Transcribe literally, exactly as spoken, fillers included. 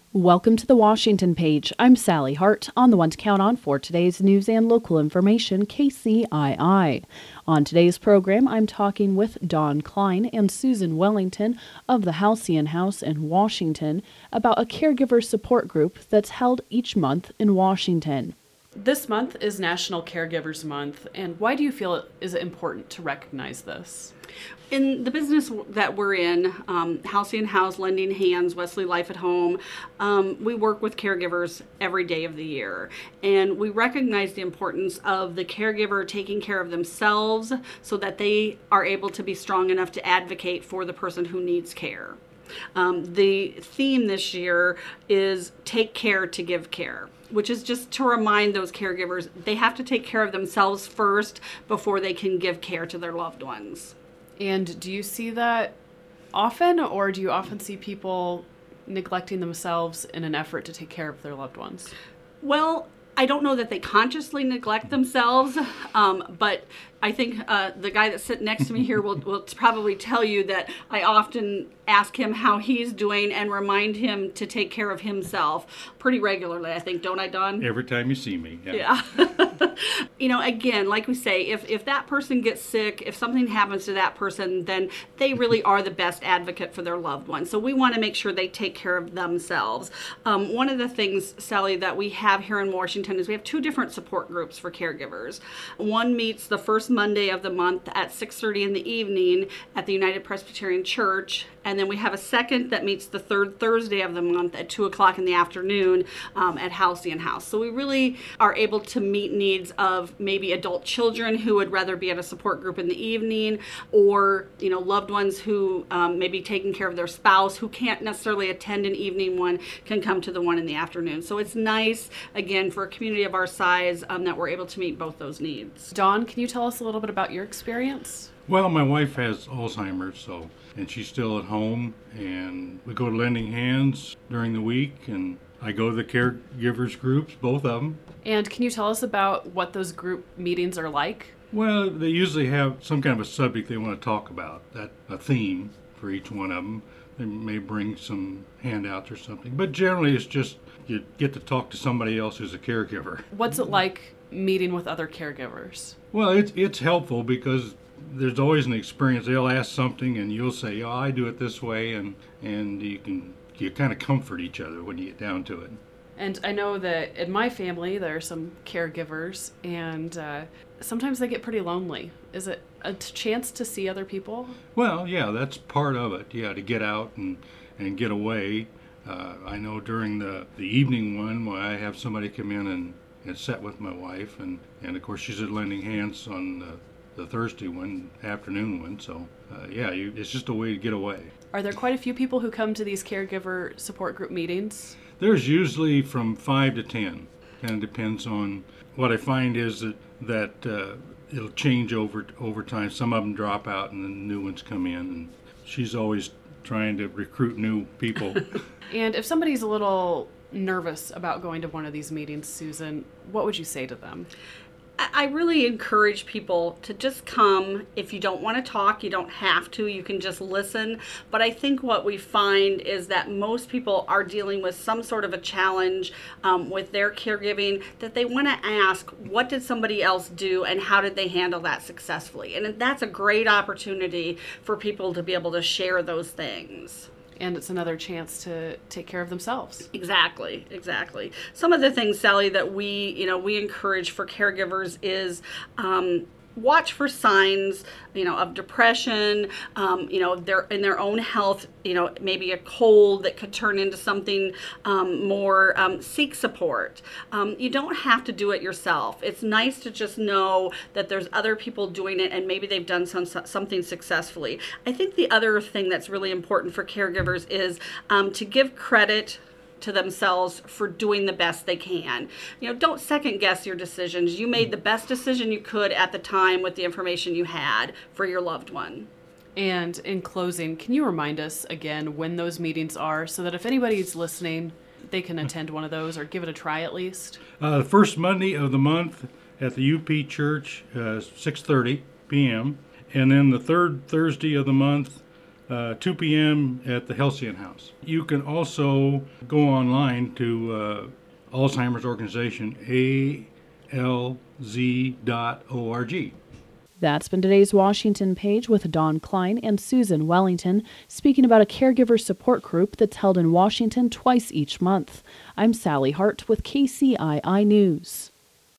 Welcome to the Washington Page. I'm Sally Hart, on the one to count on for today's news and local information, K C I I. On today's program, I'm talking with Dawn Klein and Susan Wellington of the Halcyon House in Washington about a caregiver support group that's held each month in Washington. This month is National Caregivers Month, and why do you feel it is important to recognize this? In the business that we're in, um, Halcyon House, Lending Hands, Wesley Life at Home, um, we work with caregivers every day of the year. And we recognize the importance of the caregiver taking care of themselves so that they are able to be strong enough to advocate for the person who needs care. Um, the theme this year is take care to give care, which is just to remind those caregivers they have to take care of themselves first before they can give care to their loved ones. And do you see that often, or do you often see people neglecting themselves in an effort to take care of their loved ones? Well, I don't know that they consciously neglect themselves, um, but I think uh, the guy that's sitting next to me here will, will probably tell you that I often ask him how he's doing and remind him to take care of himself pretty regularly, I think, don't I, Don? Every time you see me. Yeah. yeah. You know, again, like we say, if, if that person gets sick, if something happens to that person, then they really are the best advocate for their loved one. So we want to make sure they take care of themselves. Um, one of the things, Sally, that we have here in Washington is we have two different support groups for caregivers. One meets the first Monday of the month at six thirty in the evening at the United Presbyterian Church. And then we have a second that meets the third Thursday of the month at two o'clock in the afternoon um, at Halcyon House. So we really are able to meet needs of maybe adult children who would rather be at a support group in the evening, or you know loved ones who um, may be taking care of their spouse who can't necessarily attend an evening one can come to the one in the afternoon. So it's nice, again, for a community of our size um, that we're able to meet both those needs. Dawn, can you tell us a little bit about your experience? Well, my wife has Alzheimer's, so and she's still at home, and we go to Lending Hands during the week, and I go to the caregivers groups, both of them. And can you tell us about what those group meetings are like? Well, they usually have some kind of a subject they want to talk about, that a theme for each one of them. They may bring some handouts or something, but generally it's just you get to talk to somebody else who's a caregiver. What's it like meeting with other caregivers? Well, it's it's helpful because there's always an experience. They'll ask something and you'll say, oh, I do it this way, and and you can you kind of comfort each other when you get down to it. And I know that in my family there are some caregivers, and uh, sometimes they get pretty lonely. Is it a t- chance to see other people? Well, yeah, that's part of it. Yeah, to get out and, and get away. Uh, I know during the, the evening one, where I have somebody come in and, and sit with my wife, and, and of course she's at Lending Hands on the the Thursday one, afternoon one, so uh, yeah, you, it's just a way to get away. Are there quite a few people who come to these caregiver support group meetings? There's usually from five to ten. Kind of depends on what I find is that that uh, it'll change over over time. Some of them drop out and then new ones come in, and she's always trying to recruit new people. And if somebody's a little nervous about going to one of these meetings, Susan, what would you say to them? I really encourage people to just come. If you don't want to talk, you don't have to. You can just listen. But I think what we find is that most people are dealing with some sort of a challenge um, with their caregiving, that they want to ask, what did somebody else do and how did they handle that successfully? And that's a great opportunity for people to be able to share those things. And it's another chance to take care of themselves. Exactly, exactly. Some of the things, Sally, that we, you know, we encourage for caregivers is um, watch for signs, you know, of depression, um, you know, their in their own health, you know, maybe a cold that could turn into something um, more. Um, seek support. Um, you don't have to do it yourself. It's nice to just know that there's other people doing it, and maybe they've done some something successfully. I think the other thing that's really important for caregivers is um, to give credit to themselves for doing the best they can. You know, don't second guess your decisions. You made the best decision you could at the time with the information you had for your loved one. And in closing, can you remind us again when those meetings are so that if anybody's listening, they can attend one of those or give it a try at least? Uh, the first Monday of the month at the U P Church, uh, six thirty p.m. And then the third Thursday of the month uh, two p.m. at the Halcyon House. You can also go online to uh, Alzheimer's Organization, A L Z dot org. That's been today's Washington Page with Don Klein and Susan Wellington speaking about a caregiver support group that's held in Washington twice each month. I'm Sally Hart with K C I I News.